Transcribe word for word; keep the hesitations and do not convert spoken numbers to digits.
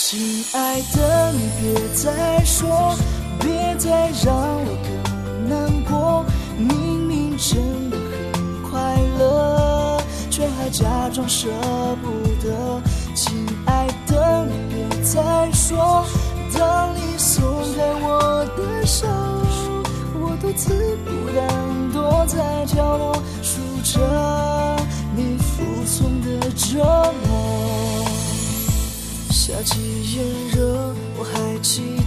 亲爱的，你别再说，别再让我更难过。明明真的很快乐，却还假装舍不得。亲爱的，你别再说，当你松开我的手，我独自孤单躲在角落，数着你服从的折磨。夏季炎热，我还记